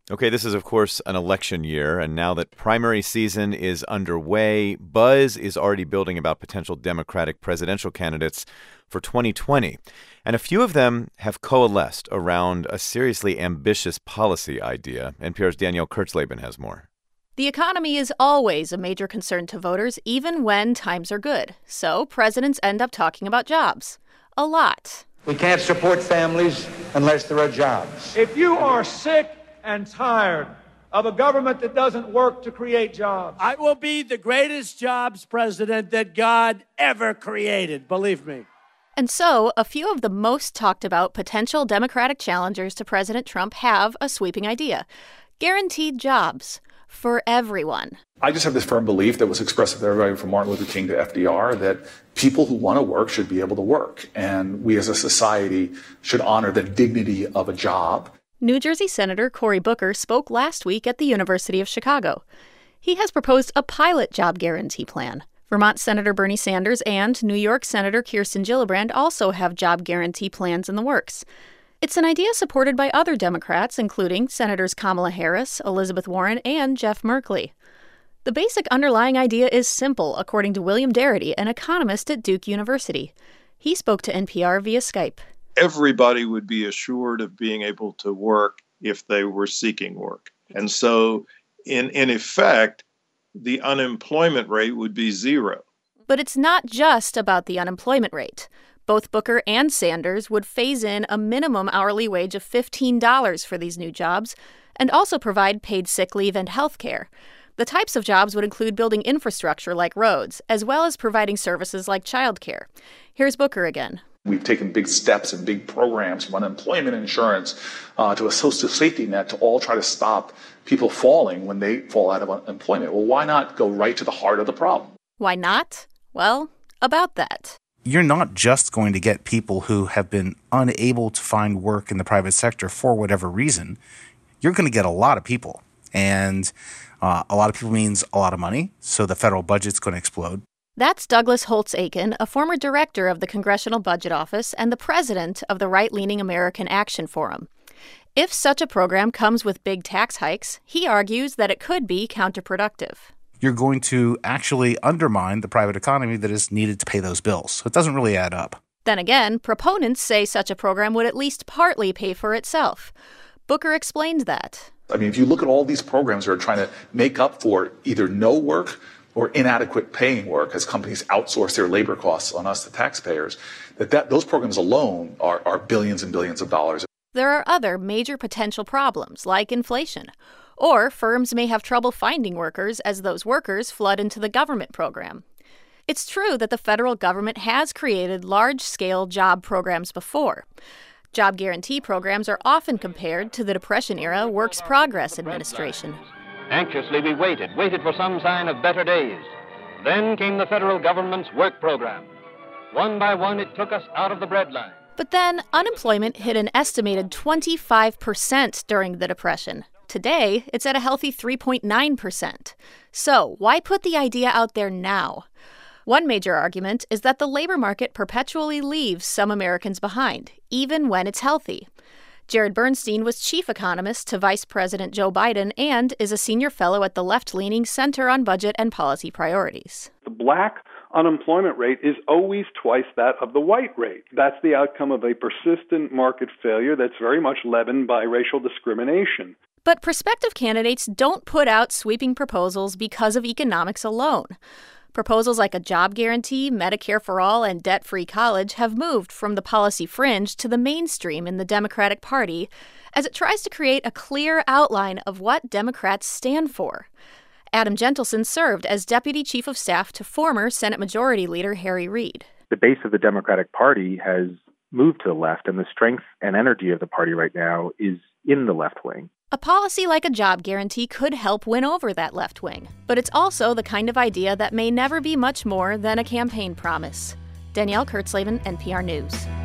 Okay, this is, of course, an election year, and now that primary season is underway, buzz is already building about potential Democratic presidential candidates for 2020. And a few of them have coalesced around a seriously ambitious policy idea. NPR's Danielle Kurtzleben has more. The economy is always a major concern to voters, even when times are good. So presidents end up talking about jobs. A lot. We can't support families unless there are jobs. If you are sick and tired of a government that doesn't work to create jobs, I will be the greatest jobs president that God ever created, believe me. And so, a few of the most talked about potential Democratic challengers to President Trump have a sweeping idea. Guaranteed jobs for everyone. I just have this firm belief that was expressed with everybody from Martin Luther King to FDR that people who want to work should be able to work. And we as a society should honor the dignity of a job. New Jersey Senator Cory Booker spoke last week at the University of Chicago. He has proposed a pilot job guarantee plan. Vermont Senator Bernie Sanders and New York Senator Kirsten Gillibrand also have job guarantee plans in the works. It's an idea supported by other Democrats, including Senators Kamala Harris, Elizabeth Warren, and Jeff Merkley. The basic underlying idea is simple, according to William Darity, an economist at Duke University. He spoke to NPR via Skype. Everybody would be assured of being able to work if they were seeking work. And so, in effect, the unemployment rate would be zero. But it's not just about the unemployment rate. Both Booker and Sanders would phase in a minimum hourly wage of $15 for these new jobs and also provide paid sick leave and health care. The types of jobs would include building infrastructure like roads, as well as providing services like childcare. Here's Booker again. We've taken big steps and big programs from unemployment insurance to a social safety net to all try to stop people falling when they fall out of unemployment. Well, why not go right to the heart of the problem? Why not? Well, about that. You're not just going to get people who have been unable to find work in the private sector for whatever reason. You're going to get a lot of people. And a lot of people means a lot of money, so the federal budget's going to explode. That's Douglas Holtz-Eakin, a former director of the Congressional Budget Office and the president of the right-leaning American Action Forum. If such a program comes with big tax hikes, he argues that it could be counterproductive. You're going to actually undermine the private economy that is needed to pay those bills. So it doesn't really add up. Then again, proponents say such a program would at least partly pay for itself. Booker explained that. I mean, if you look at all these programs that are trying to make up for either no work or inadequate paying work as companies outsource their labor costs on us, the taxpayers, those programs alone are billions and billions of dollars. There are other major potential problems, like inflation. Or firms may have trouble finding workers as those workers flood into the government program. It's true that the federal government has created large-scale job programs before. Job guarantee programs are often compared to the Depression-era Works Progress Administration. Anxiously we waited for some sign of better days. Then came the federal government's work program. One by one, it took us out of the breadline. But then unemployment hit an estimated 25% during the Depression. Today, it's at a healthy 3.9%. So why put the idea out there now? One major argument is that the labor market perpetually leaves some Americans behind, even when it's healthy. Jared Bernstein was chief economist to Vice President Joe Biden and is a senior fellow at the left-leaning Center on Budget and Policy Priorities. The black unemployment rate is always twice that of the white rate. That's the outcome of a persistent market failure that's very much leavened by racial discrimination. But prospective candidates don't put out sweeping proposals because of economics alone. Proposals like a job guarantee, Medicare for all, and debt-free college have moved from the policy fringe to the mainstream in the Democratic Party as it tries to create a clear outline of what Democrats stand for. Adam Gentleson served as Deputy Chief of Staff to former Senate Majority Leader Harry Reid. The base of the Democratic Party has moved to the left, and the strength and energy of the party right now is in the left wing. A policy like a job guarantee could help win over that left wing, but it's also the kind of idea that may never be much more than a campaign promise. Danielle Kurtzleben, NPR News.